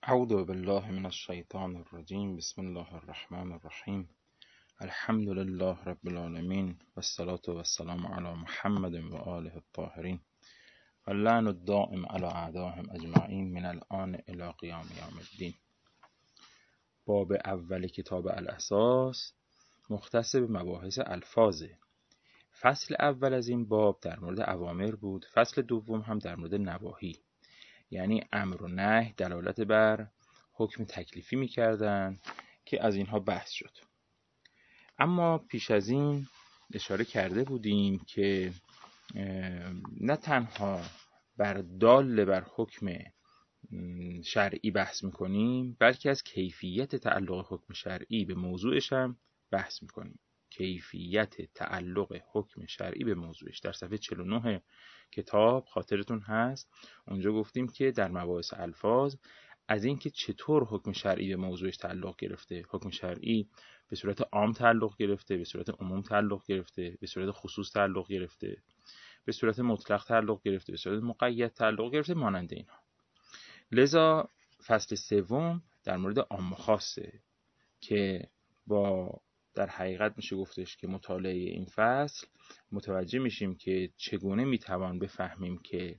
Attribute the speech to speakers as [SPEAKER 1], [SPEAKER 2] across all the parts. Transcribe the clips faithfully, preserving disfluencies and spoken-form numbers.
[SPEAKER 1] اعوذ بالله من الشیطان الرجیم. بسم الله الرحمن الرحیم. الحمد لله رب العالمین و الصلاة و السلام علی محمد و آله الطاهرین و اللعن الدائم علی اعدائهم اجمعین من الآن الی قیام یوم الدین. باب اول کتاب الاساس مختص به مباحث الفاظه. فصل اول از این باب در مورد اوامر بود، فصل دوم هم در مورد نواهی، یعنی امر و نهی دلالت بر حکم تکلیفی می‌کردند که از اینها بحث شد. اما پیش از این اشاره کرده بودیم که نه تنها بر دال بر حکم شرعی بحث می‌کنیم، بلکه از کیفیت تعلق حکم شرعی به موضوعش هم بحث می‌کنیم. کیفیت تعلق حکم شرعی به موضوعش در صفحه چهل و نه کتاب خاطرتون هست. اونجا گفتیم که در مباحث الفاظ از این که چطور حکم شرعی به موضوعش تعلق گرفته، حکم شرعی به صورت عام تعلق گرفته، به صورت عموم تعلق گرفته، به صورت خصوص تعلق گرفته، به صورت مطلق تعلق گرفته، به صورت مقید تعلق گرفته، مانند اینها. لذا فصل سوم در مورد عام و خاصه که با در حقیقت میشه گفتش که مطالعه این فصل متوجه میشیم که چگونه میتوان بفهمیم که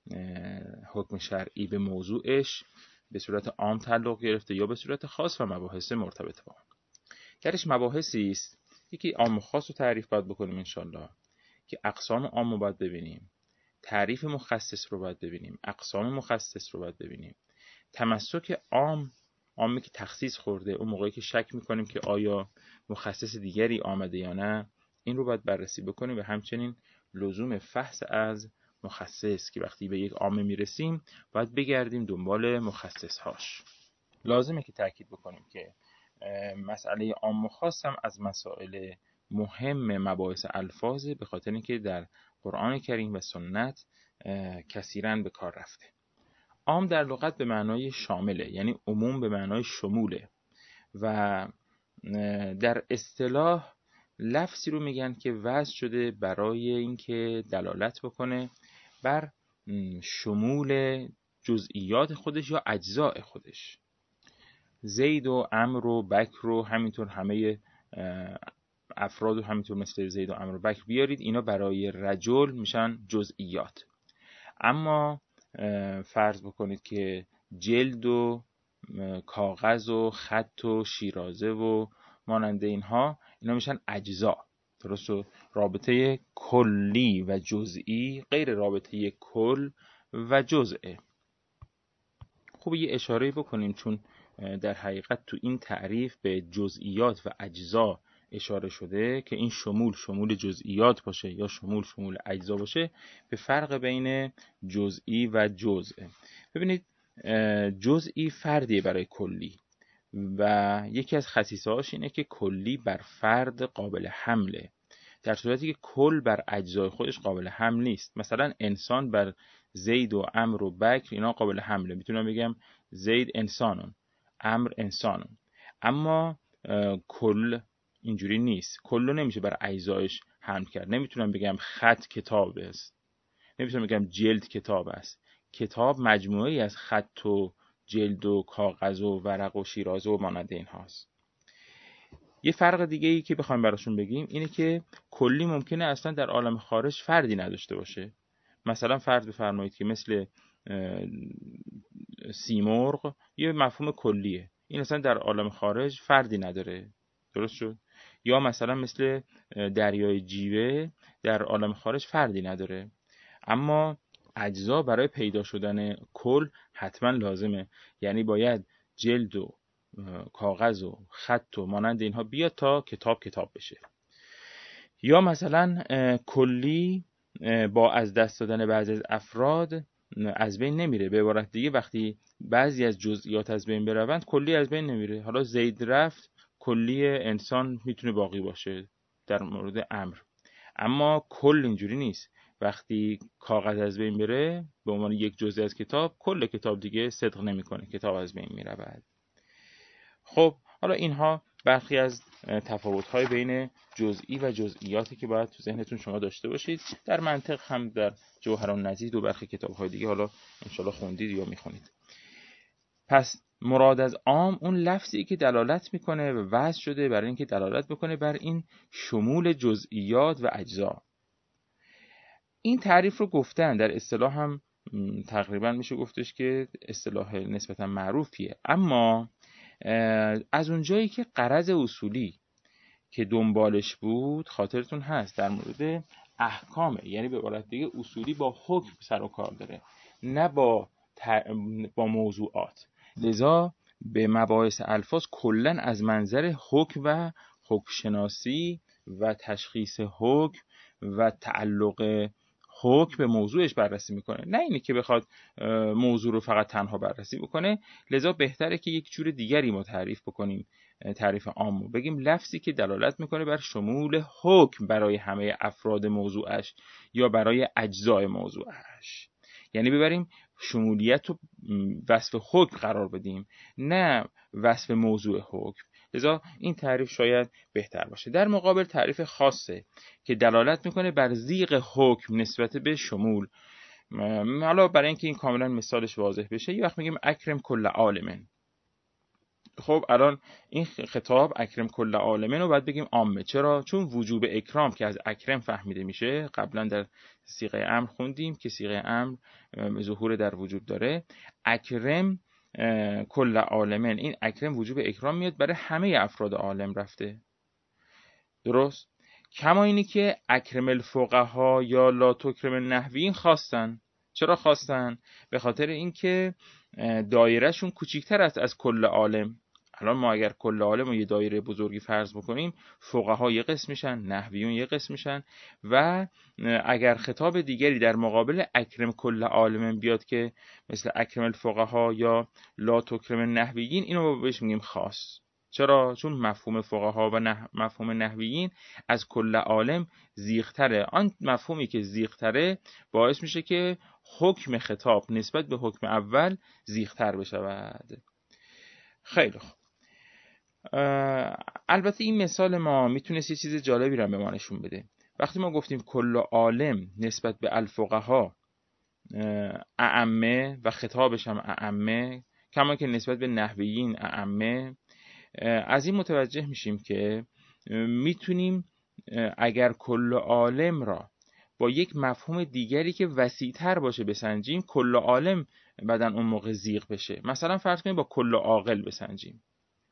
[SPEAKER 1] حکم شرعی به موضوعش به صورت عام تعلق گرفته یا به صورت خاص و مباحث مرتبط با اون. درش مباحثی است. یکی عام و خاص رو تعریف باید بکنیم انشالله، که اقسام عام رو باید ببینیم، تعریف مخصص رو باید ببینیم، اقسام مخصص رو باید ببینیم، تمسک عام، عامی که تخصیص خورده، اون موقعی که شک میکنیم که آیا مخصص دیگری آمده یا نه، این رو باید بررسی بکنیم. و همچنین لزوم فحص از مخصص که وقتی به یک عام میرسیم باید بگردیم دنبال مخصص هاش. لازمه که تاکید بکنیم که مسئله عام و خاص هم از مسائل مهم مباحث الفاظه، به خاطر اینکه در قرآن کریم و سنت کثیراً به کار رفته. عام در لغت به معنای شامله، یعنی عموم به معنای شموله، و در اصطلاح لفظی رو میگن که وضع شده برای اینکه دلالت بکنه بر شمول جزئیات خودش یا اجزاء خودش. زید و عمرو و بکر و همینطور همه افراد و همینطور مثل زید و عمرو و بکر بیارید، اینا برای رجل میشن جزئیات. اما فرض بکنید که جلد و کاغذ و خط و شیرازه و مانند اینها، اینا میشن اجزا. درسته؟ رابطه کلی و جزئی غیر رابطه کل و جزئه. خوب یه اشاره بکنیم، چون در حقیقت تو این تعریف به جزئیات و اجزا اشاره شده که این شمول شمول جزئیات باشه یا شمول شمول اجزا باشه، به فرق بین جزئی و جزء. ببینید جزئی فردیه برای کلی، و یکی از خصیصه‌هاش اینه که کلی بر فرد قابل حمله، در صورتی که کل بر اجزای خودش قابل حمل نیست. مثلا انسان بر زید و عمرو و بکر اینا قابل حمله، میتونم بگم زید انسانون، عمرو انسانون. اما کل اینجوری نیست، کلو نمیشه بر اجزایش حمل کرد. نمیتونم بگم خط کتاب است، نمیتونم بگم جلد کتاب است. کتاب مجموعه‌ای از خط و جلد و کاغذ و ورق و شیرازه و مانند این هاست. یه فرق دیگه ای که بخوایم براشون بگیم اینه که کلی ممکنه اصلا در عالم خارج فردی نداشته باشه. مثلا فرض بفرمایید که مثل سیمرغ یه مفهوم کلیه، این اصلا در عالم خارج فردی نداره. درست شد؟ یا مثلا مثل دریای جیوه در عالم خارج فردی نداره. اما اجزا برای پیدا شدن کل حتما لازمه، یعنی باید جلد و کاغذ و خط و مانند اینها بیاد تا کتاب کتاب بشه. یا مثلا کلی با از دست دادن بعضی از افراد از بین نمیره. به عبارت دیگه وقتی بعضی از جزئیات از بین بروند کلی از بین نمیره. حالا زید رفت، کلی انسان میتونه باقی باشه در مورد امر، اما کل اینجوری نیست. وقتی کاغذ از بین بره به عنوان یک جزء از کتاب، کل کتاب دیگه صدق نمیکنه، کتاب از بین میره بعد. خب حالا اینها برخی از تفاوت‌های بین جزئی و جزئیاتی که باید تو ذهنتون شما داشته باشید. در منطق هم در جوهر النظیر و برخی کتاب‌های دیگه حالا انشالله خوندید یا میخونید. پس مراد از عام اون لفظی که دلالت میکنه و وضع شده برای اینکه دلالت بکنه بر این شمول جزئیات و اجزا. این تعریف رو گفتن در اصطلاح هم تقریبا میشه گفتش که اصطلاح نسبتا معروفیه، اما از اونجایی که غرض اصولی که دنبالش بود خاطرتون هست در مورد احکامه، یعنی به عبارت دیگه اصولی با حکم سر و کار داره نه با با موضوعات. لذا به مباحث الفاظ کلا از منظر حکم و حکم شناسی و تشخیص حکم و تعلق حکم به موضوعش بررسی میکنه، نه اینه که بخواد موضوع رو فقط تنها بررسی بکنه. لذا بهتره که یک جور دیگری ما تعریف بکنیم، تعریف عامو بگیم لفظی که دلالت میکنه بر شمول حکم برای همه افراد موضوعش یا برای اجزای موضوعش، یعنی ببریم شمولیت رو وصف حکم قرار بدیم نه وصف موضوع حکم. لذا این تعریف شاید بهتر باشه. در مقابل تعریف خاصه که دلالت میکنه بر ضیق حکم نسبت به شمول. حالا برای اینکه این کاملا مثالش واضح بشه یه وقت میگیم اکرم کل عالمن. خب الان این خطاب اکرم کل عالمن رو باید بگیم عامه. چرا؟ چون وجوب اکرام که از اکرم فهمیده میشه، قبلا در صیغه امر خوندیم که صیغه امر ظهور در وجوب داره. اکرم کل عالمن، این اکرم وجوب اکرام میاد برای همه افراد عالم رفته، درست؟ کما اینی که اکرم الفقها یا لا تکرم النحویین خواستن. چرا خواستن؟ به خاطر اینکه دایرهشون کوچیکتر است از کل عالم. الان ما اگر کل عالم رو یه دایره بزرگی فرض بکنیم، فقها یه قسم میشن، نحویون یه قسم میشن، و اگر خطاب دیگری در مقابل اکرم کل عالم بیاد که مثل اکرم الفقها یا لا تکرم النحویین، اینو بهش میگیم خاص. چرا؟ چون مفهوم فقها و نه مفهوم نحویین از کل عالم زیغ‌تره. آن مفهومی که زیغ‌تره باعث میشه که حکم خطاب نسبت به حکم اول زیغ‌تر بشود. خیلی خوب. البته این مثال ما میتونست یه چیز جالبی رو به ما نشون بده. وقتی ما گفتیم کل عالم نسبت به الفقها اعمه و خطابش هم اعمه، کما که نسبت به نحویین اعمه، از این متوجه میشیم که میتونیم اگر کل عالم را با یک مفهوم دیگری که وسیع‌تر باشه بسنجیم، کل عالم بعدن اون موقع زیغ بشه. مثلا فرض کنیم با کل عاقل بسنجیم.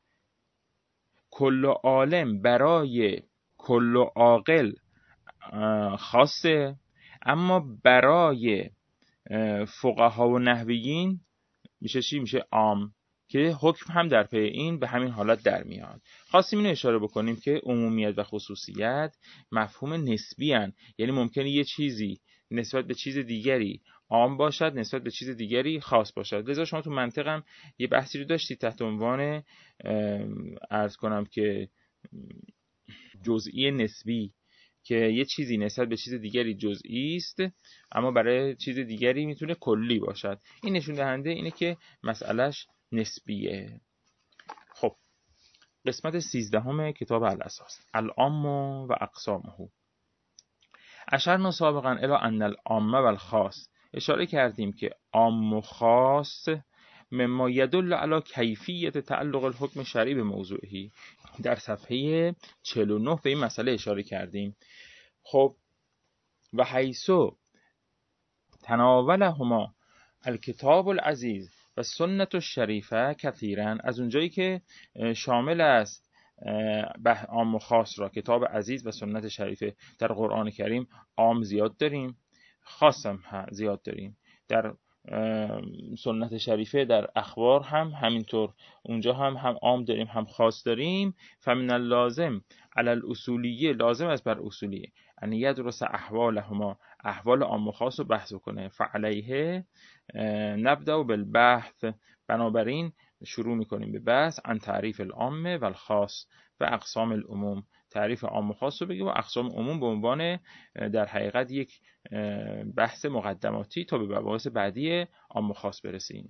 [SPEAKER 1] کل عالم برای کل عاقل خاصه، اما برای فقها و نحویین میشه چی؟ میشه عام، که حکم هم در پی این به همین حالت در میاد. خواستیم اینو اشاره بکنیم که عمومیت و خصوصیت مفهوم نسبی هن. یعنی ممکنه یه چیزی نسبت به چیز دیگری عام باشد، نسبت به چیز دیگری خاص باشد. لذا شما تو منطقم یه بحثی رو داشتید تحت عنوان عرض کنم که جزئی نسبی، که یه چیزی نسبت به چیز دیگری جزئی است اما برای چیز دیگری میتونه کلی باشد. این نشون دهنده اینه که مسئلهش نسبیه. خب قسمت سیزدهم کتاب الاساس، العام و اقسامه. اشرنا سابقا الی ان العام و الخاص، اشاره کردیم که عام و خاص مما یدل علی کیفیت تعلق الحکم شرعی به موضوعی. در صفحه چهل و نه به این مسئله اشاره کردیم. خب و حیثو تناولهما الکتاب العزیز و سنت الشریفه کثیرا، از اونجایی که شامل است به عام و خاص را کتاب عزیز و سنت شریفه، در قرآن کریم عام زیاد داریم، خاص هم زیاد داریم. در سنت شریفه در اخبار هم همینطور، اونجا هم هم عام داریم هم خاص داریم. فمن اللازم علی الاصولیه، لازم است بر اصولیه ان یدرس احوالهما، احوال عام و خاص رو بحث کنه. فعلیه نبدأ بالبحث، بنابراین شروع میکنیم به بحث عن تعریف العام و الخاص و اقسام العموم. تعریف عام و خاص رو بگیم و اقسام عموم به عنوان در حقیقت یک بحث مقدماتی تا به مباحث بعدی عام و خاص برسیم.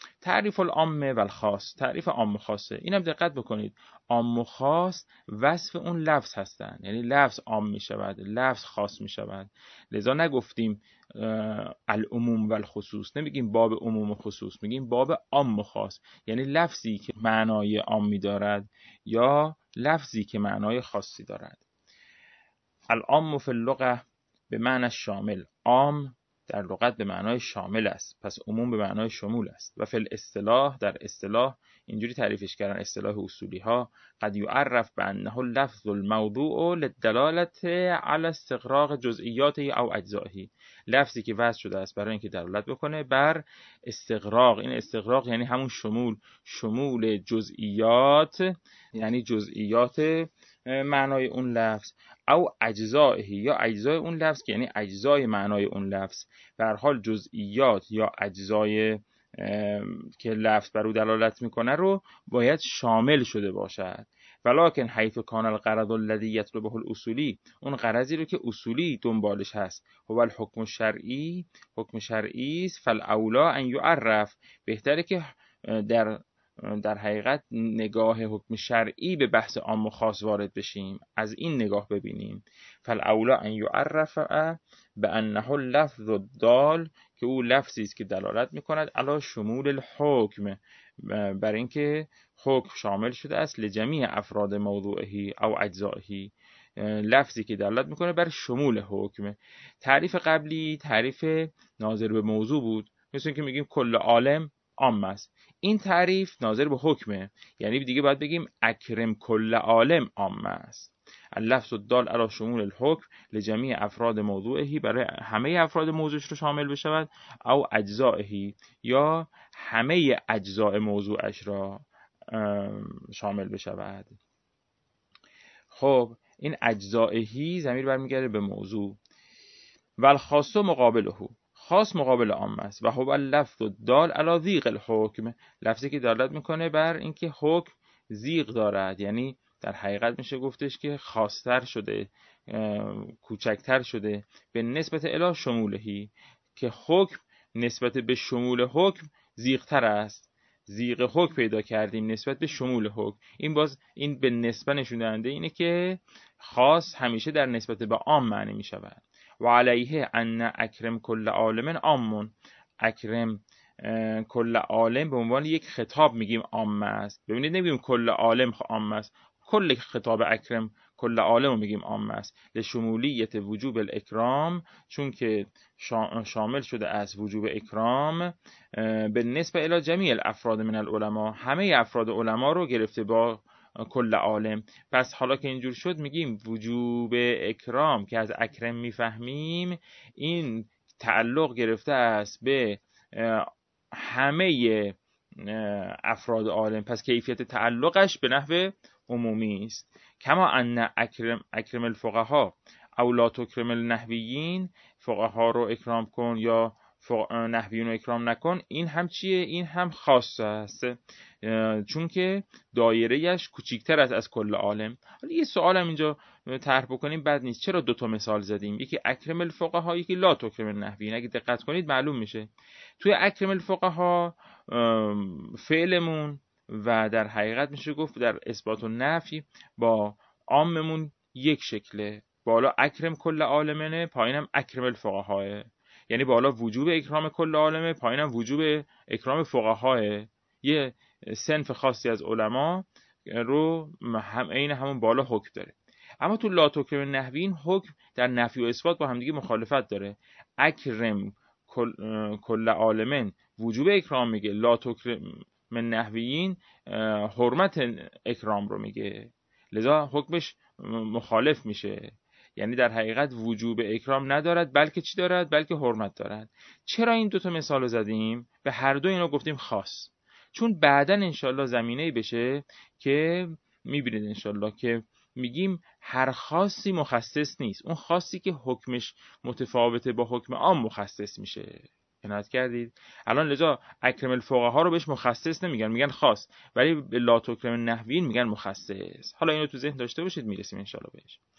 [SPEAKER 1] تعریف العام و الخاص، تعریف عام و خاصه. اینم دقت بکنید، عام و خاص وصف اون لفظ هستن، یعنی لفظ عام می شود، لفظ خاص می شود. لذا نگفتیم العموم و الخصوص، نمیگیم باب عموم و خصوص، میگیم باب عام و خاص، یعنی لفظی که معنای عامی دارد یا لفظی که معنای خاصی دارد. العام فی اللغة به معنی شامل، عام در لغت به معنای شامل است، پس عموم به معنای شمول است. و فی الاصطلاح، در اصطلاح اینجوری تعریفش کردن اصطلاح اصولی ها، قد یعرف بانه لفظ الموضوع للدلالت علی استغراق جزئیاته او اجزائه، لفظی که وضع شده است برای اینکه دلالت بکنه بر استغراق. این استغراق یعنی همون شمول، شمول جزئیات، یعنی جزئیات معنای اون لفظ، او اجزائه یا اجزای اون لفظ که یعنی اجزای معنای اون لفظ. به هر حال جزئیات یا اجزای که لفظ بر او دلالت میکنه رو باید شامل شده باشد. ولکن حیث کان الغرض الذی یطلبه الاصولی، اون غرضی رو که اصولی دنبالش هست، هو الحکم الشرعی، حکم شرعی است، فالاولا ان یعرف، بهتره که در در حقیقت نگاه حکم شرعی به بحث عام و خاص وارد بشیم، از این نگاه ببینیم. فالاولا ان یعرف بانه اللفظ الدال، که او لفظی است که دلالت میکند علی شمول الحکم، بر اینکه حکم شامل شده است لجمیع افراد موضوعه او اجزائه، لفظی که دلالت میکنه بر شمول حکم. تعریف قبلی تعریف ناظر به موضوع بود، مثل اینکه میگیم کل عالم عام است. این تعریف ناظر به حکمه، یعنی دیگه باید بگیم اکرم کل عالم عام است. اللفظ الدال علی شمول الحکم لجمیع افراد موضوعه، برای همه افراد موضوعش رو شامل بشود، او اجزائه یا همه اجزاء موضوعش را شامل بشود. خب این اجزائهی ضمیر برمیگرده به موضوع. والخاص مقابله، خاص مقابل عام است. و هو اللفظ الدال علی ضیق الحکم، لفظی که دلالت میکنه بر اینکه حکم ضیق دارد، یعنی در حقیقت میشه گفتش که خاص‌تر شده، کوچکتر شده به نسبت الی شمولهی، که حکم نسبت به شمول حکم ضیق‌تر است، ضیق حکم پیدا کردیم نسبت به شمول حکم. این باز این به نسبت نشون دهنده اینه که خاص همیشه در نسبت به عام معنی می شود. و علیه ان اکرم کل عالم عام، اکرم کل عالم به عنوان یک خطاب میگیم عام است. ببینید نمیگیم کل عالم عام است، کل خطاب اکرم کل عالم رو میگیم عام است، لشمولیت وجوب الاکرام، چون که شامل شده از وجوب اکرام به نسبت الی جمیع الافراد من العلماء، همه افراد علما رو گرفته با کل عالم. پس حالا که اینجور شد میگیم وجوب اکرام که از اکرم میفهمیم، این تعلق گرفته است به همه افراد عالم، پس کیفیت تعلقش به نحو عمومی است. کما ان اکرم اکرم الفقها او لا تکرم النحویین، فقها رو اکرام کن یا نحویون رو اکرام نکن، این هم چیه؟ این هم خاصه است، چون که دایره‌اش کوچیک‌تر است از کل عالم. حالا یه سوالم اینجا طرح بکنیم بد نیست، چرا دو تا مثال زدیم؟ یکی اکرم الفقها، یکی لا تکرم النحویین. اگه دقت کنید معلوم میشه توی اکرم الفقها فعلمون و در حقیقت میشه گفت در اثبات و نفی با عاممون یک شکله، بالا اکرم کل عالمنه، پایینم اکرم الفقها، یعنی بالا وجوب اکرام کل عالمه، پایینم وجوب اکرام فقها. یه صنف خاصی از علما رو هم عین همون بالا حکم داره. اما تو لا تکرم النحویین حکم در نفی و اثبات با همدیگه مخالفت داره. اکرم کل, کل عالمن وجوب اکرام میگه، لا تکرم النحویین حرمت اکرام رو میگه، لذا حکمش مخالف میشه، یعنی در حقیقت وجوب اکرام ندارد بلکه چی دارد؟ بلکه حرمت دارد. چرا این دوتا مثال رو زدیم؟ به هر دو اینو گفتیم خاص، چون بعداً انشالله زمینه‌ای بشه که میبینید انشالله که میگیم هر خاصی مخصص نیست، اون خاصی که حکمش متفاوته با حکم عام مخصص میشه. عنایت کردید؟ الان لذا اکرم الفقها رو بهش مخصص نمیگن، میگن خاص، ولی به لا تکرم النحویین میگن مخصص. حالا اینو تو ذهن داشته باشید، میرسیم انشالله بهش.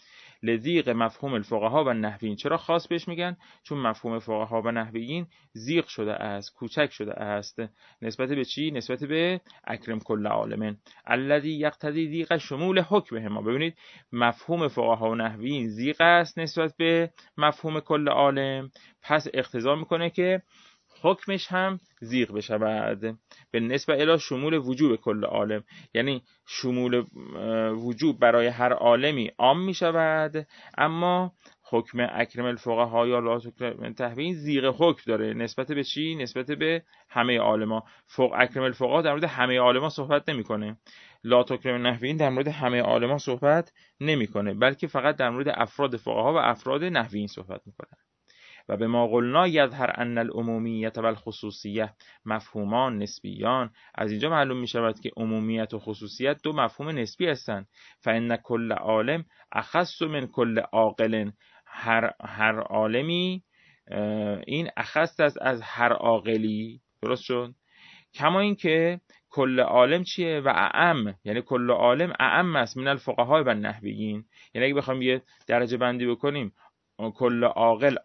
[SPEAKER 1] لذیق مفهوم الفقها و نحویین. چرا خاص بهش میگن؟ چون مفهوم فقها و نحویین ضیق شده است، کوچک شده است. نسبت به چی؟ نسبت به اکرم کل عالم الذی یقتضی ضیق شمول حکمهما. ببینید مفهوم فقها و نحویین ضیق است نسبت به مفهوم کل عالم، پس اقتضا میکنه که حکمش هم ضیق بشود به نسبت الی شمول وجوب کل عالم. یعنی شمول وجوب برای هر عالمی عام می شود، اما حکم اکرم الفقها یا لا تکرم تحوین ضیق حکم داره نسبت به چی؟ نسبت به همه عالما. فوق اکرم الفقها در مورد همه عالما صحبت نمیکنه، لا تکرم نحوین در مورد همه عالما صحبت نمیکنه، بلکه فقط در مورد افراد فقها و افراد نحویین صحبت میکنه. و به ما قلنا یظهر ان العمومیت و الخصوصیت مفهومان نسبیان. از اینجا معلوم می شود که عمومیت و خصوصیت دو مفهوم نسبی هستند. فان کل عالم اخص من کل عاقل. هر هر عالمی این اخص است از هر عاقلی. درست شد؟ کما این که کل عالم چیه؟ و اعم، یعنی کل عالم اعم است من الفقها و النحویین. یعنی اگه بخوام یه درجه بندی بکنیم، کل عاقل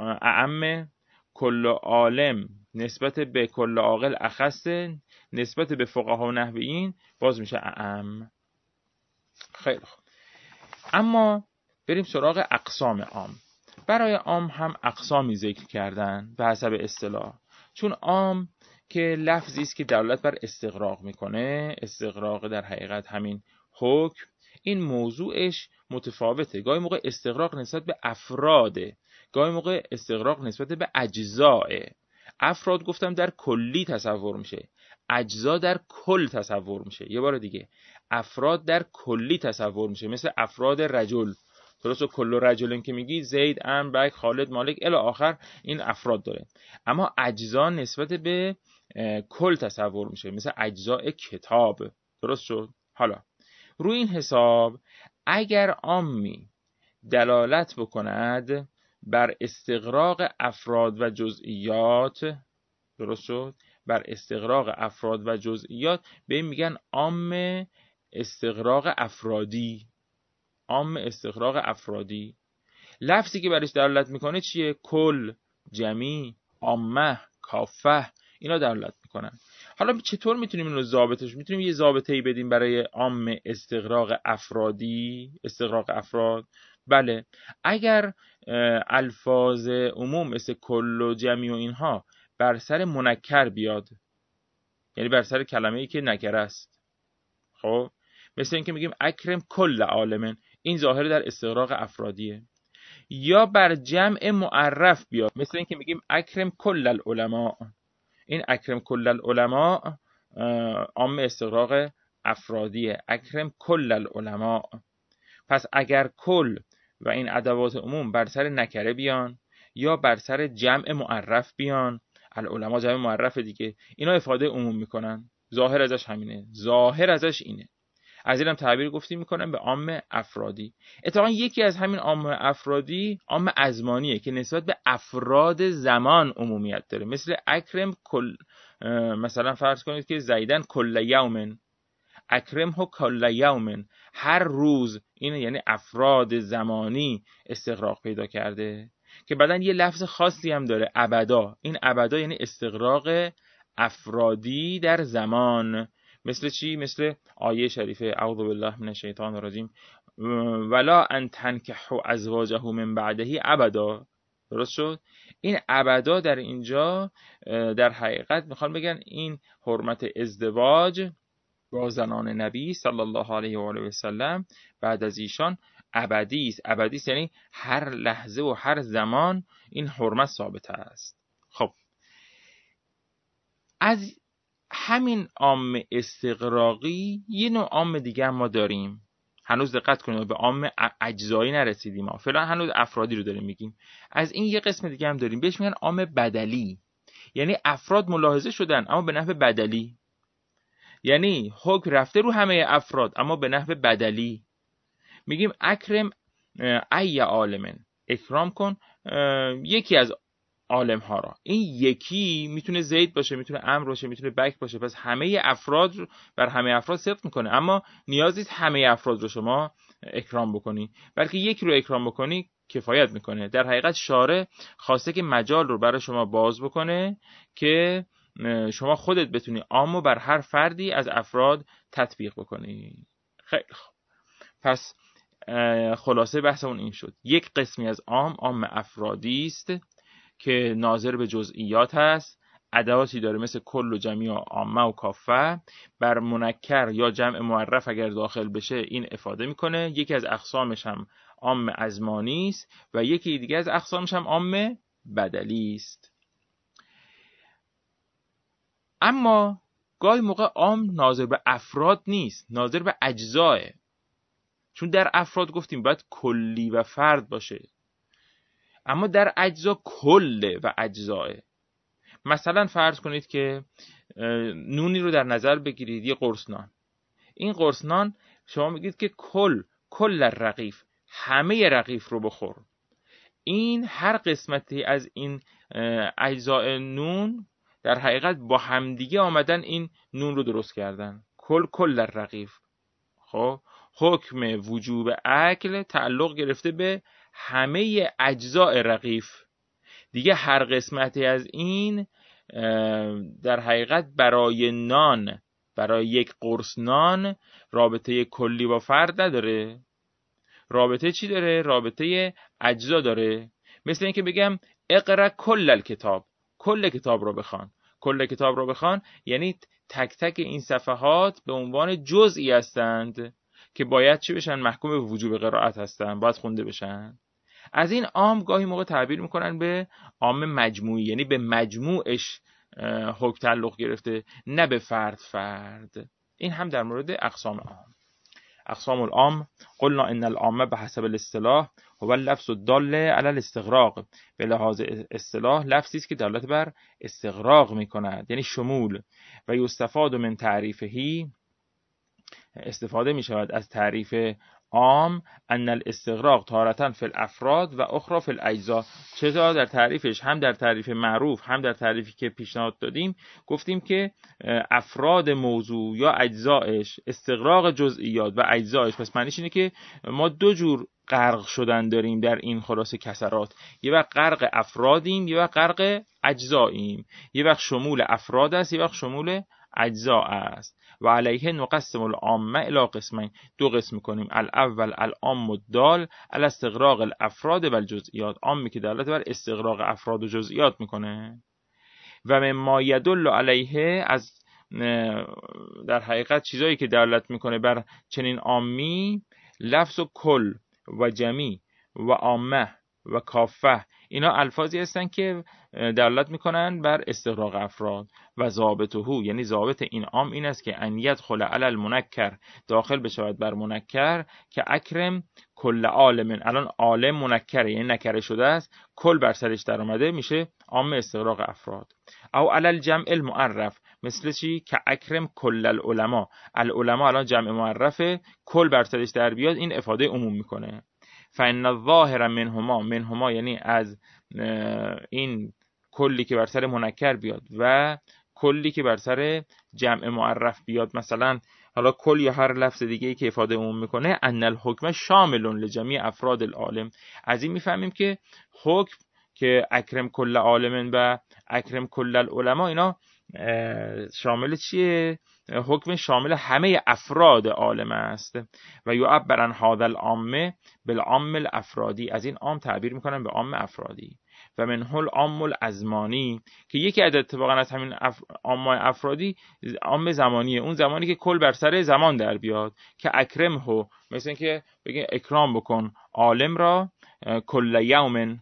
[SPEAKER 1] اعم، کل عالم نسبت به کل عاقل اخصه، نسبت به فقها و نحویین باز میشه اعم. خیلی خوب، اما بریم سراغ اقسام عام. برای عام هم اقسامی ذکر کردن به حسب اصطلاح، چون عام که لفظی است که دلالت بر استغراق میکنه، استغراق در حقیقت همین حکم، این موضوعش متفاوته. گاهی موقع استغراق نسبت به افراده، گاهی موقع استغراق نسبت به اجزاءه. افراد گفتم در کلی تصور میشه، اجزا در کل تصور میشه. یه بار دیگه، افراد در کلی تصور میشه، مثل افراد رجل. درست؟ کل رجلن که میگی زید، عمرو، بک، خالد، مالک الی آخر، این افراد داره. اما اجزا نسبت به کل تصور میشه، مثل اجزاء کتاب. درست شد؟ حالا روی این حساب اگر عامی دلالت بکند بر استغراق افراد و جزئیات، درست شد؟ بر استغراق افراد و جزئیات به این میگن عام استغراق افرادی. عام استغراق افرادی. لفظی که برش دلالت میکنه چیه؟ کل، جمی، عامه، کافه، اینا دلالت میکنن. حالا چطور میتونیم اینو ضابطش؟ میتونیم یه ضابطه‌ای بدیم برای عام استغراق افرادی، استغراق افراد. بله، اگر الفاظ عموم مثل کل و جمی و اینها بر سر منکر بیاد، یعنی بر سر کلمه‌ای که نکره است، خب مثل اینکه میگیم اکرم کل عالمن، این ظاهر در استغراق افرادیه. یا بر جمع معرف بیاد، مثل اینکه میگیم اکرم کل العلماء، این اکرم کل العلماء عام استغراق افرادیه، اکرم کل العلماء. پس اگر کل و این ادوات عموم بر سر نکره بیان یا بر سر جمع معرف بیان، العلماء جمع معرف دیگه، اینا افاده عموم میکنن. ظاهر ازش همینه، ظاهر ازش اینه. از اینم تعبیر گفتی میکنن به عام افرادی. اتفاقا یکی از همین عام افرادی عام ازمانیه که نسبت به افراد زمان عمومیت داره، مثل اکرم کل، مثلا فرض کنید که زیدن کل یومن، اکرم هو کل یومن، هر روز. این یعنی افراد زمانی استغراق پیدا کرده که بعدن یه لفظ خاصی هم داره، ابدا. این ابدا یعنی استغراق افرادی در زمان. مثل چی؟ مثل آیه شریفه اعوذ بالله من الشیطان الرجیم ولا ان تنکحوا ازواجه من بعده ابدا. درست شد؟ این ابدا در اینجا در حقیقت میخوان بگن این حرمت ازدواج با زنان نبی صلی الله علیه و آله و سلم بعد از ایشان ابدی است. ابدی است یعنی هر لحظه و هر زمان این حرمت ثابت است. خب از همین عام استغراقی یه نوع عام دیگه هم ما داریم. هنوز دقت کنید به عام اجزایی نرسیدیم، ما فعلا هنوز افرادی رو داریم میگیم. از این یه قسم دیگه هم داریم، بهش میگن عام بدلی. یعنی افراد ملاحظه شدن اما به نحو بدلی، یعنی حکم رفته رو همه افراد اما به نحو بدلی. میگیم اکرم ای عالمن، اکرام کن یکی از عالم ها را. این یکی میتونه زید باشه، میتونه امر باشه، میتونه بک باشه. پس همه افراد رو بر همه افراد صدق میکنه، اما نیازی نیست همه افراد رو شما اکرام بکنی، بلکه یک رو اکرام بکنی کفایت میکنه. در حقیقت شارع خواسته که مجال رو برای شما باز بکنه که شما خودت بتونی عامو بر هر فردی از افراد تطبیق بکنی. خیلی خوب. پس خلاصه بحثمون این شد: یک قسمی از عام عام افرادی است که ناظر به جزئیات هست، ادواتی داره مثل کل و جمیع و عامه و کافه. بر منکر یا جمع معرف اگر داخل بشه این افاده میکنه. یکی از اقسامش هم عام ازمانی است و یکی دیگه از اقسامش هم عام بدلی است. اما گاهی موقع عام ناظر به افراد نیست، ناظر به اجزاه. چون در افراد گفتیم باید کلی و فرد باشه، اما در اجزا کله و اجزاه. مثلا فرض کنید که نونی رو در نظر بگیرید، یه قرص نان. این قرص نان شما میگید که کل کل رغیف، همه رغیف رو بخور. این هر قسمتی از این اجزاء نون در حقیقت با همدیگه آمدن این نون رو درست کردن. کل کل رغیف. خب حکم وجوب اکل تعلق گرفته به همه اجزاء رغیف. دیگه هر قسمتی از این در حقیقت برای نان، برای یک قرص نان رابطه کلی با فرد نداره. رابطه چی داره؟ رابطه اجزا داره. مثل اینکه بگم اقرا کل الکتاب، کل کتاب رو بخوان. کل کتاب رو بخوان یعنی تک تک این صفحات به عنوان جزئی هستند که باید چی بشن؟ محکوم به وجوب قرائت هستن، باید خونده بشن. از این عام گاهی موقع تعبیر میکنن به عام مجموعی، یعنی به مجموعش حکم تعلق گرفته، نه به فرد فرد. این هم در مورد اقسام عام. اقسام العام: قلنا ان العامه بحسب الاصطلاح هو اللفظ الدال علی الاستغراق. به لحاظ اصطلاح لفظی است که دلالت بر استغراق میکند، یعنی شمول. و یستفاد من تعریفهی، استفاده می شود از تعریف عام، ان الاستغراق تارة فی الافراد و اخرى فی الاجزاء. چرا در تعریفش، هم در تعریف معروف هم در تعریفی که پیشنهاد دادیم، گفتیم که افراد موضوع یا اجزایش، استغراق جزئیات و اجزایش. پس معنیش اینه که ما دو جور غرق شدن داریم در این خلاصه کسرات. یه وقت غرق افرادیم، یه وقت غرق اجزاییم. یه وقت شمول افراد است، یه وقت شمول اجزا است. و علیه نقسم العامه الی قسمین، دو قسم کنیم: الاول العام الدال علی استغراق الافراد و الجزئیات، عامی که دلالت بر استغراق افراد و جزئیات میکنه. و مما یدل علیه، از در حقیقت چیزایی که دلالت میکنه بر چنین عامی، لفظ کل و جمی و عامه و کافه، اینا الفاظی هستن که دلالت میکنن بر استغراق افراد. و ضابطه، یعنی ضابط این عام این است که ان یدخل علی المنکر، داخل بشود بر منکر، که اکرم کل عالم. الان عالم منکره، یعنی نکره شده است، کل بر سرش در اومده، میشه عام استغراق افراد. او علی الجمع المعرف، مثل چی؟ که اکرم کل العلماء. العلماء الان جمع معرفه، کل بر سرش در بیاد، این افاده عموم میکنه. فإن الظاهر منهما، منهما یعنی از این کلی که بر سر منکر بیاد و کلی که بر سر جمع معرف بیاد، مثلا حالا کل یا هر لفظ دیگه‌ای که افاده عموم میکنه، ان الحکم شامل لجمیع افراد العالم. از این میفهمیم که حکم که اکرم کل عالم و اکرم کل العلماء، اینا شامل چیه؟ حکم شامل همه افراد عالم است. و یعبر عن هذا العام بالعام الافرادی، از این عام تعبیر میکنن به عام افرادی. و منه العام الازمانی، که یکی از اتفاقا از همین عام افرادی عام زمانیه، اون زمانی که کل بر سر زمان در بیاد، که اکرمه، مثل اینکه بگین اکرام بکن عالم را، کل یوم،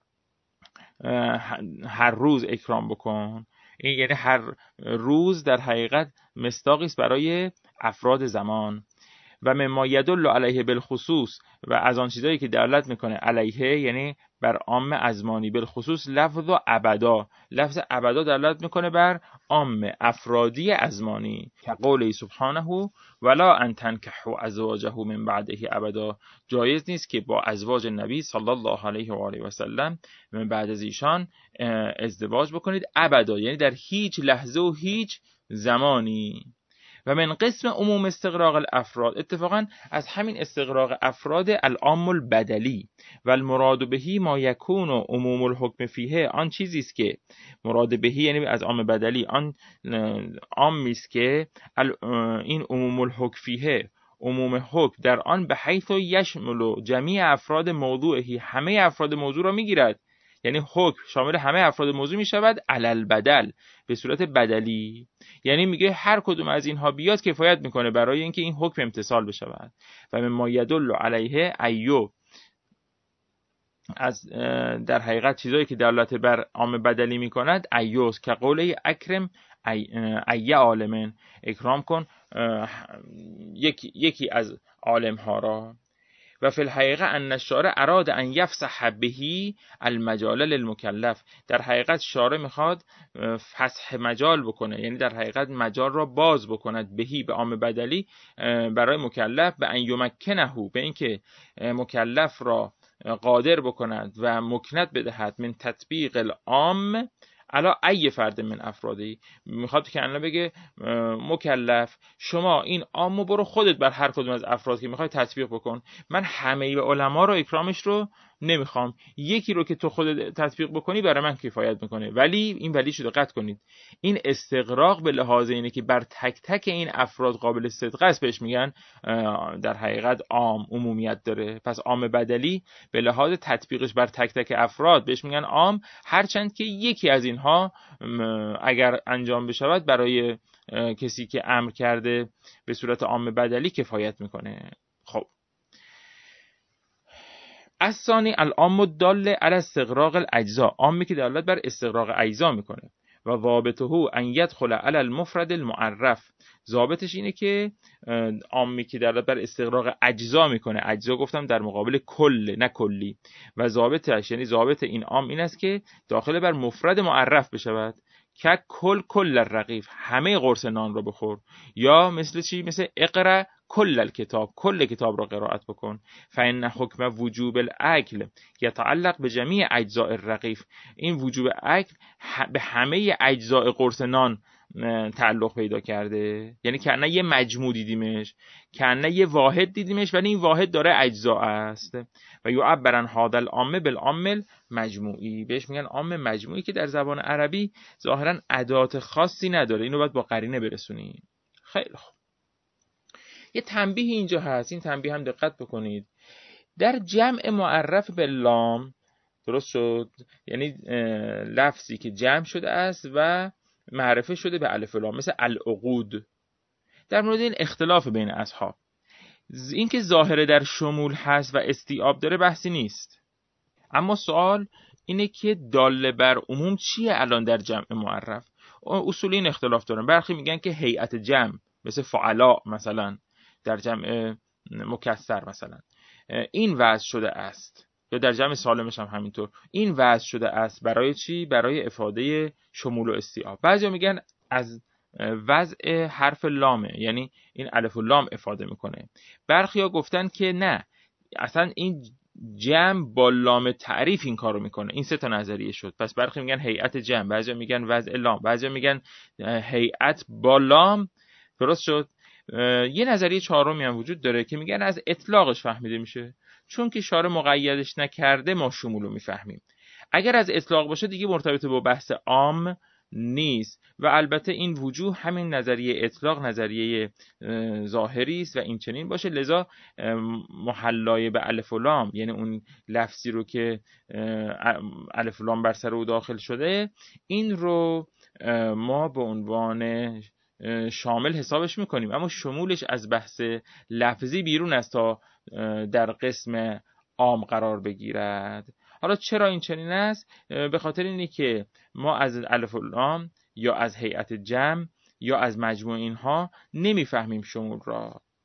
[SPEAKER 1] هر روز اکرام بکن. این یعنی هر روز در حقیقت مصداقی است برای افراد زمان. و مما یدل علیه بالخصوص و از آن چیزایی که دلالت میکنه علیه یعنی بر عام ازمانی، بالخصوص لفظ و ابدا، لفظ ابدا دلالت میکنه بر عام افرادی ازمانی که قوله سبحانه ولا ان تنکحوا ازواجه من بعده ابدا، جایز نیست که با ازواج نبی صلی الله علیه و آله و سلم من بعد از ایشان ازدواج بکنید ابدا، یعنی در هیچ لحظه و هیچ زمانی. و من قسم عموم استغراق الافراد، اتفاقا از همین استغراق افراد العام البدلی و المراد بهی ما یکون و عموم الحکم فیه، آن چیزی است که مراد بهی یعنی از عام بدلی آن عامی است که این عموم الحکم فیه عموم حکم در آن به حیث یشمل جمیع افراد موضوعی، همه افراد موضوع را میگیرد، یعنی حکم شامل همه افراد موضوع می شود علل بدل، به صورت بدلی، یعنی میگه هر کدوم از اینها بیاد کفایت میکنه برای اینکه این حکم امتثال بشود. و مما یدل علیه ایو، از در حقیقت چیزایی که دلالت بر عام بدلی میکند ایوس که قوله اکرم ای, ای عالمن، اکرام کن یکی, یکی از عالم ها را. و فی الحقیقه ان الشارع اراد ان یفسح بهی المجال للمکلف، در حقیقت شارع میخواد فسح مجال بکنه، یعنی در حقیقت مجال را باز بکند بهی به عام بدلی برای مکلف، به ان یمکنه، به اینکه مکلف را قادر بکند و مکنت بدهد من تطبیق العام علا ای فرد من افرادی، میخواد که الان بگه مکلف شما این عامو برو خودت بر هر کدوم از افراد که میخوای تطبیق بکن، من همه علما رو اکرامش رو نمیخوام، یکی رو که تو خودت تطبیق بکنی برای من کفایت میکنه. ولی این ولی شده قطع کنید، این استغراق به لحاظ اینه که بر تک تک این افراد قابل صدق است بهش میگن در حقیقت عام، عمومیت داره. پس عام بدلی به لحاظ تطبیقش بر تک تک افراد بهش میگن عام، هرچند که یکی از اینها اگر انجام بشود برای کسی که امر کرده به صورت عام بدلی کفایت میکنه. خب از ثانی العام الدال علی استغراق الاجزاء، عامی که دلالت بر استغراق اجزا میکنه. و ضابطه ان يدخل علی المفرد المعرف، ضابطش اینه که عامی که دلالت بر استغراق اجزا میکنه، اجزا گفتم در مقابل کل نه کلی، و ضابطش یعنی ضابط این عام این است که داخل بر مفرد معرف بشود، که کل کل الرغیف، همه قرص نان رو بخور، یا مثل چی؟ مثل اقرا کل الکتاب، کل کتاب را قرائت بکن. فإن حکم وجوب الاکل یتعلق به جمیع اجزاء الرغیف، این وجوب اکل به همه اجزاء قرص نان تعلق پیدا کرده، یعنی که نه یه مجموع دیدیمش، که نه یه واحد دیدیمش، ولی این واحد داره اجزا است. و یعبرن هذا العام بالعام مجموعی، بهش میگن عام مجموعی که در زبان عربی ظاهرا ادات خاصی نداره، اینو باید با قرینه برسونیم. خیلی خوب، یه تنبیه اینجا هست، این تنبیه هم دقت بکنید. در جمع معرف به لام، درست شد، یعنی لفظی که جمع شده است و معرفه شده به الف و لام، مثل العقود. در مورد این اختلاف بین اصحاب، این که ظاهره در شمول هست و استیعاب داره بحثی نیست، اما سوال اینه که داله بر عموم چیه الان در جمع معرف؟ اصولی این اختلاف دارن، برخی میگن که هیئت جمع مثل فعلا مثلا در جمع مکسر مثلا این وضع شده است، یا در جمع سالمش هم همینطور این وضع شده است. برای چی؟ برای افاده شمول و استیعاب. بعضیا میگن از وضع حرف لامه، یعنی این الف و لام افاده میکنه. برخیا گفتن که نه، اصلا این جمع با لام تعریف این کارو میکنه. این سه تا نظریه شد. پس برخی میگن هیئت جمع، بعضیا میگن وضع لام، بعضیا میگن هیئت با لام. درست شد. یه نظریه چهارمی هم وجود داره که میگن از اطلاقش فهمیده میشه، چون که شارع مقیدش نکرده ما شمولو میفهمیم. اگر از اطلاق باشه دیگه مرتبط با بحث عام نیست. و البته این وجوه همین نظریه اطلاق نظریه ظاهری است و این چنین باشه، لذا محلای به الف و لام، یعنی اون لفظی رو که الف و لام بر سر او داخل شده، این رو ما به عنوان شامل حسابش میکنیم، اما شمولش از بحث لفظی بیرون است تا در قسم عام قرار بگیرد. حالا چرا این چنین است؟ به خاطر اینه که ما از الف و لام یا از هیئت جمع یا از مجموع اینها نمیفهمیم شمول را.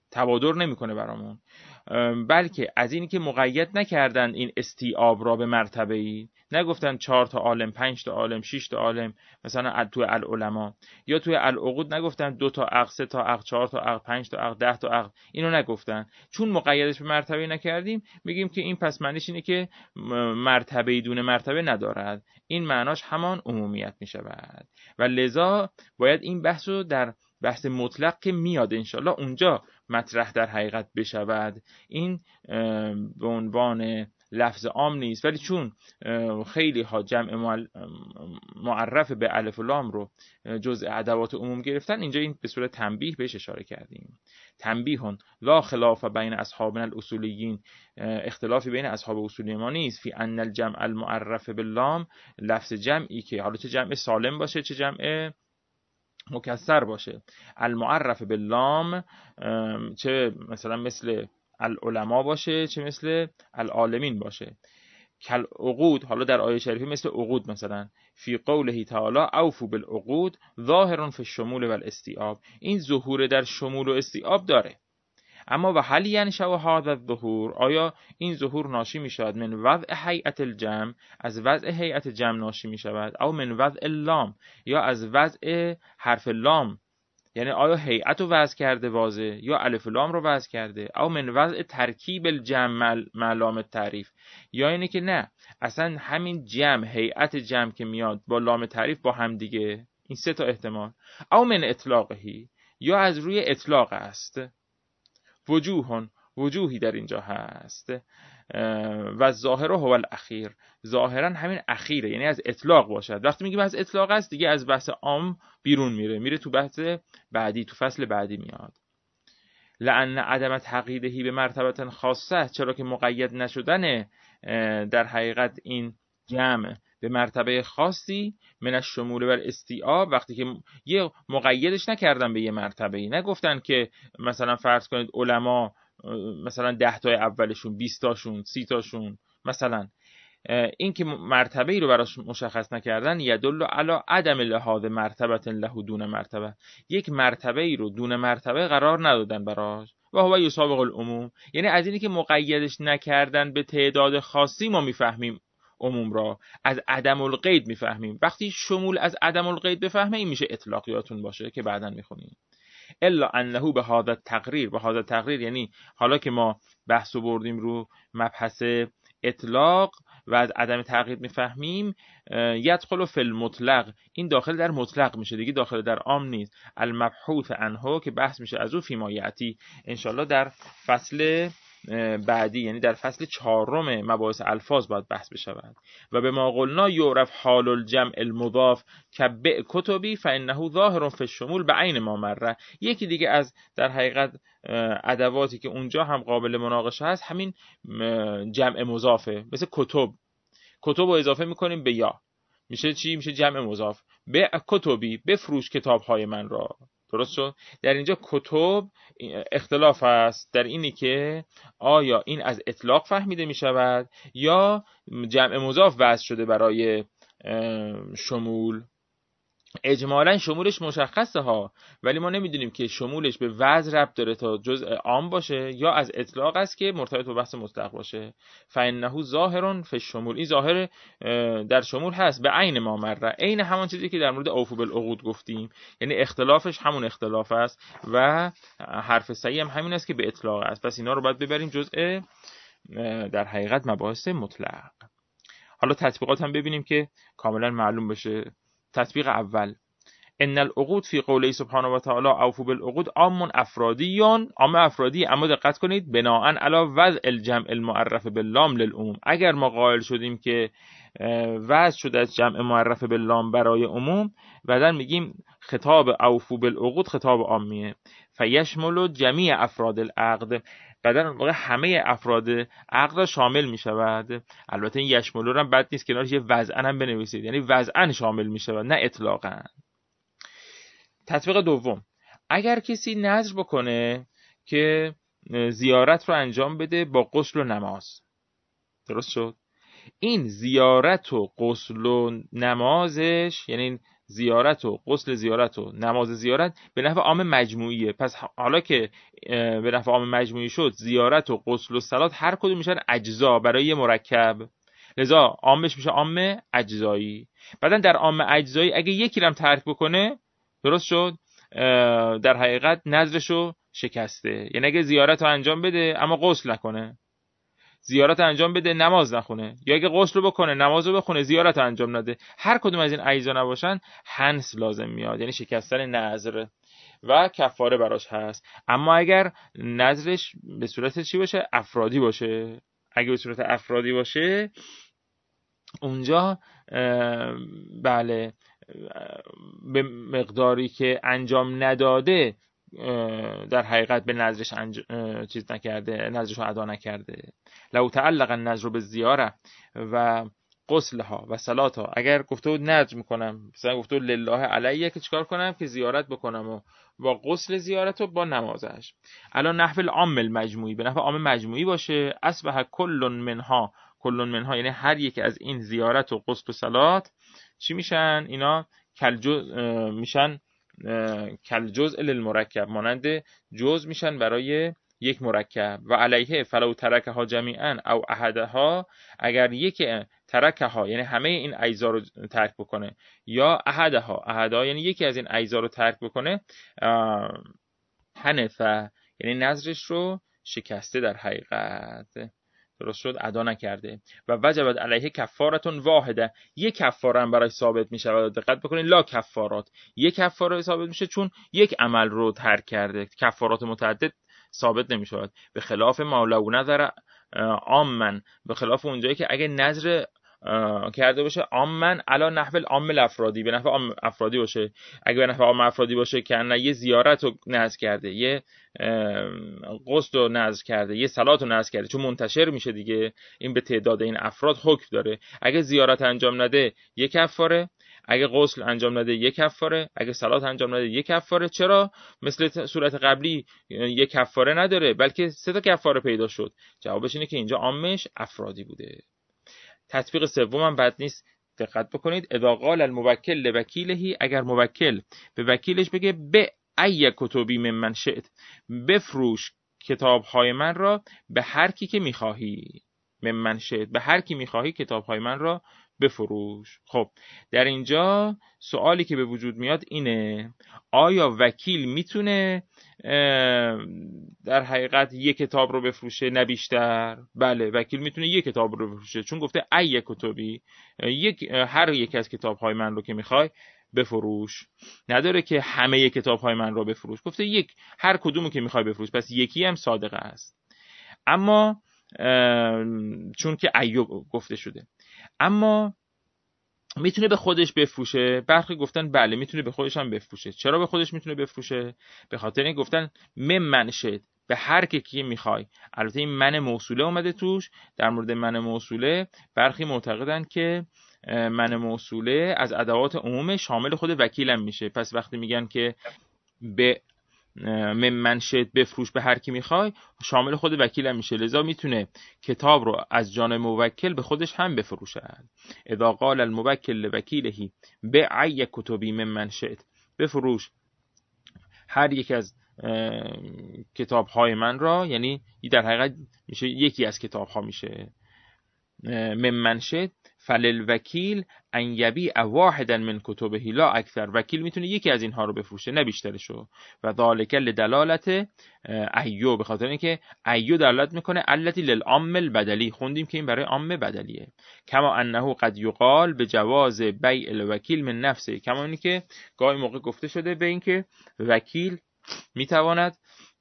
[SPEAKER 1] تبادر نمیکنه برامون، بلکه از اینی که مقید نکردن این استیعاب را به مرتبه‌ای، نگفتن چهار تا عالم، پنج تا عالم، شش تا عالم، مثلا توی العلماء، یا توی العقود نگفتن دو تا عقل، سه تا عقل، چهار تا عقل، پنج تا عقل، ده تا عقل، اینو نگفتن. چون مقیدش به مرتبه نکردیم میگیم که این پس معنیش اینه که مرتبه دون مرتبه ندارد، این معناش همان عمومیت میشود و لذا باید این بحثو در بحث مطلق که میاد انشالله اونجا مطرح در حقیقت بشود. این به عنوان لفظ عام نیست، ولی چون خیلی ها جمع معرف به الف و لام رو جزء ادوات عموم گرفتن، اینجا این به صورت تنبیه بهش اشاره کردیم. تنبیهون لا خلاف بین اصحابنا الاصولیین، اختلافی بین اصحاب اصولی ما نیست، فی ان الجمع المعرف باللام، لفظ جمعی که حالا چه جمع سالم باشه چه جمع مکسر باشه، المعرف باللام، چه مثلا مثل العلماء باشه چه مثل العالمین باشه، کل عقود، حالا در آیه شریفه مثل عقود، مثلا فی قوله تعالی اوفوا بالعقود ظاهر فی الشمول و الاستیعاب، این ظهور در شمول و استیعاب داره. اما و هل ینشأ هذا الظهور، آیا این ظهور ناشی می شود من وضع هیئت الجمع، از وضع هیئت جمع ناشی می شود، او من وضع اللام، یا از وضع حرف لام، یعنی آیا هیئت رو وضع کرده واضح یا الف لام رو وضع کرده، او من وضع ترکیب الجمع مع لام التعریف، یا اینه که نه اصلا همین جمع، هیئت جمع که میاد با لام تعریف با هم دیگه، این سه تا احتمال، او من اطلاقهی، یا از روی اطلاق است. وجوهن، وجوهی در اینجا هست، و ظاهر هو الاخیر، ظاهرا همین اخیره، یعنی از اطلاق باشد. وقتی میگیم از اطلاق است دیگه از بحث عام بیرون میره، میره تو بحث بعدی، تو فصل بعدی میاد. لأن عدم تقییدهی به مرتبه خاصه، چرا که مقید نشدن در حقیقت این جمع به مرتبه خاصی من الشمول و الاستیعاب، وقتی که یه مقیدش نکردن به یه مرتبه‌ای، نگفتن که مثلا فرض کنید علما مثلا ده تای اولشون، بیست تاشون، سی تاشون، مثلا این که مرتبه ای رو براش مشخص نکردن، یدل علی عدم لحاظ مرتبه له دون مرتبه، یک مرتبه ای رو دون مرتبه قرار ندادن براش، و هو یسابق العموم، یعنی از اینی که مقیدش نکردن به تعداد خاصی ما میفهمیم عموم را، از عدم القید میفهمیم. وقتی شمول از عدم القید بفهمه این میشه اطلاقیاتون باشه که بعداً میخونیم. الا انه به هذا التقریر، به هذا التقریر یعنی حالا که ما بحثو بردیم رو مبحث اطلاق و از عدم تقیید میفهمیم، یدخل فی المطلق، این داخل در مطلق میشه دیگه، داخل در عام نیست. المبحوث عنه، که بحث میشه از او فیما یاتی انشالله در فصل بعدی، یعنی در فصل چهارم مباحث الفاظ باید بحث بشود. و به ما قلنا یعرف حال الجمع المضاف کبع کتبی فانه ظاهر فی الشمول به عین ما مره. یکی دیگه از در حقیقت ادواتی که اونجا هم قابل مناقشه هست همین جمع مضافه، مثل کتب، کتب رو اضافه میکنیم به یا، میشه چی؟ میشه جمع مضاف. به کتبی، بفروش کتابهای من را. درست شد؟ در اینجا کتب اختلاف است در اینی که آیا این از اطلاق فهمیده می شود یا جمع مضاف وضع شده برای شمول. اجمالاً شمولش مشخصه ها، ولی ما نمیدونیم که شمولش به وضع ربط داره تا جزء عام باشه یا از اطلاق است که مرتبط با بحث مطلق باشه. فانه ظاهر فی الشمول، این ظاهر در شمول هست به عین ما مره، عین همون چیزی که در مورد اوفوا بالعقود گفتیم، یعنی اختلافش همون اختلاف است و حرف صحیح هم همین است که به اطلاق است. پس اینا رو باید ببریم جزء در حقیقت مباحث مطلق. حالا تطبیقات هم ببینیم که کاملا معلوم بشه. تطبیق اول، ان العقود فی قوله سبحانه و تعالی اوفوا بالعقود عام افرادیون، عام افرادی، اما دقت کنید بناء علی وضع الجمع المعرف باللام للعموم. اگر ما قائل شدیم که وضع شده از جمع معرف باللام برای عموم، بعدن میگیم خطاب اوفوا بالعقود خطاب عامیه، فیشمل جمیع افراد العقد، بعدن واقع همه افراد عقد را شامل می شود. البته این یشمل رو هم بد نیست کنارش یه وضعن هم بنویسید، یعنی وضعن شامل می شود نه اطلاقا. تطبیق دوم، اگر کسی نذر بکنه که زیارت رو انجام بده با غسل و نماز، درست شد؟ این زیارت و غسل و نمازش، یعنی زیارت و غسل زیارت و نماز زیارت به نفع عام مجموعیه. پس حالا که به نفع عام مجموعی شد، زیارت و غسل و صلات هر کدوم میشن اجزا برای یه مرکب، لذا عامش میشه عام اجزایی. بعدن در عام اجزایی اگه یکی رم ترک بکنه، درست شد، در حقیقت نذرشو شکسته. یعنی اگه زیارت رو انجام بده اما غسل نکنه، زیارت انجام بده نماز نخونه، یا اگه غسل رو بکنه نماز رو بخونه زیارت انجام نده، هر کدوم از این اجزا نباشن حنس لازم میاد، یعنی شکستن نذر و کفاره براش هست. اما اگر نذرش به صورت چی باشه؟ افرادی باشه. اگه به صورت افرادی باشه اونجا بله به مقداری که انجام نداده در حقیقت به نذرش انج... چیز نکرده، نذرش رو ادا نکرده. لو تعلق النذر بالزیاره و غسلها و صلاتها، اگر گفته بود نذر میکنم، مثلا گفته بود لله علیه که چیکار کنم؟ که زیارت بکنم و با غسل زیارت و با نمازش. الان نحو العام المجموعی، به نحو عام مجموعی باشه. اصبح کل منها، کل منها یعنی هر یک از این زیارت و غسل و صلات چی میشن؟ اینا کلجز میشن، کلجزء للمرکب، مانند جزء میشن برای یک مرکب. و علیه فلو ترکها جمیعا او احدها، اگر یک ترکها یعنی همه این اجزا رو ترک بکنه، یا احدها، احدها یعنی یکی از این اجزا رو ترک بکنه، حنفه یعنی نذرش رو شکسته در حقیقت، درست شد، ادا نکرده. و وجبت علیه کفارتون واحده، یک کفاره هم برای ثابت میشه. و دقت بکنید لا کفارات، یک کفاره ثابت میشه چون یک عمل رو ترک کرده. کفارات متعدد ثابت نمیشه. به خلاف ما لو نظر عامن، به خلاف اونجایی که اگه نظر کرده باشه عامن علی نحو العام الافرادی، به نحو عام افرادی باشه. اگه به نحو عام افرادی باشه که نه یه زیارت رو نذر کرده، یه غسل رو نذر کرده، یه صلات رو نذر کرده، چون منتشر میشه دیگه، این به تعداد این افراد حکم داره. اگه زیارت انجام نده یک کفاره، اگه غسل انجام نده یک کفاره، اگه صلات انجام نده یک کفاره. چرا؟ مثل صورت قبلی یک کفاره نداره بلکه سه تا کفاره پیدا شد. جوابش اینه که اینجا عامش افرادی بوده. تطبیق سوم هم بد نیست، دقت بکنید. اذا قال الموکل لوکیله، اگر موکل به وکیلش بگه به ای کتبی ممن شئت، بفروش کتاب‌های من را به هر کی که می‌خواهی. ممن شئت، به هر کی می‌خواهی کتاب‌های من را بفروش. خب در اینجا سوالی که به وجود میاد اینه، آیا وکیل میتونه در حقیقت یک کتاب رو بفروشه نه بیشتر؟ بله، وکیل میتونه یک کتاب رو بفروشه، چون گفته ای کتبی، یک هر یک از کتاب‌های من رو که میخوای بفروش. نداره که همه کتاب‌های من رو بفروش، گفته یک، هر کدومو که میخوای بفروش، پس یکی هم صادقه است. اما چون که ایوب گفته شده، اما میتونه به خودش بفروشه. برخی گفتن بله میتونه به خودش هم بفروشه. چرا به خودش میتونه بفروشه؟ به خاطر این گفتن ممن شئت، به هر کی که میخوای. البته این من موصوله اومده توش. در مورد من موصوله برخی معتقدن که من موصوله از ادوات عموم شامل خود وکیل هم میشه. پس وقتی میگن که به ممن شئت بفروش به هر کی میخوای، شامل خود وکیل هم میشه، لذا میتونه کتاب رو از جانب موکل به خودش هم بفروشه. اذا قال الموکل لوکیله بع ای کتبی ممن شئت، بفروش هر یک از کتاب های من را، یعنی در حقیقت میشه یکی از کتاب ها میشه. ممن شئت فللوکیل ان یبیع واحدا من کتبه لا اکثر، وکیل میتونه یکی از اینها رو بفروشه نه بیشترشو. و ذالک لدلالت ایو، به خاطر اینکه ایو دلالت میکنه التی للعام البدلی، خوندیم که این برای عام بدلیه. کما انه قد یقال به جواز بیع الوکیل من نفسه، کما اینی که گاهی موقع گفته شده به اینکه وکیل میتواند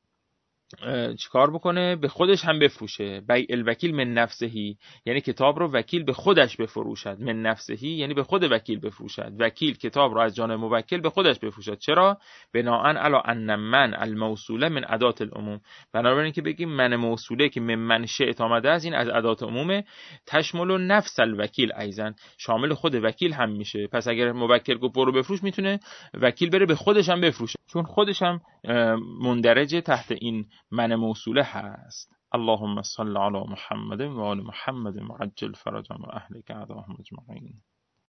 [SPEAKER 1] چیکار بکنه؟ به خودش هم بفروشه. بیع الوکیل من نفسهی یعنی کتاب رو وکیل به خودش بفروشد. من نفسهی یعنی به خود وکیل بفروشد. وکیل کتاب رو از جانب موکل به خودش بفروشد. چرا؟ بناءً علی ان من الموصوله من ادات العموم، بنابراین که بگیم من موصوله که من شئت آمده از این از ادات عموم، تشمل نفس الوکیل ایضا، شامل خود وکیل هم میشه. پس اگر موکل گفت برو بفروش، میتونه وکیل بره به خودش هم بفروشه، چون خودش هم مندرج تحت این من موصوله هست. اللهم صل علی محمد و آل محمد وعجل فرجهم و اهلک اعداهم اجمعین.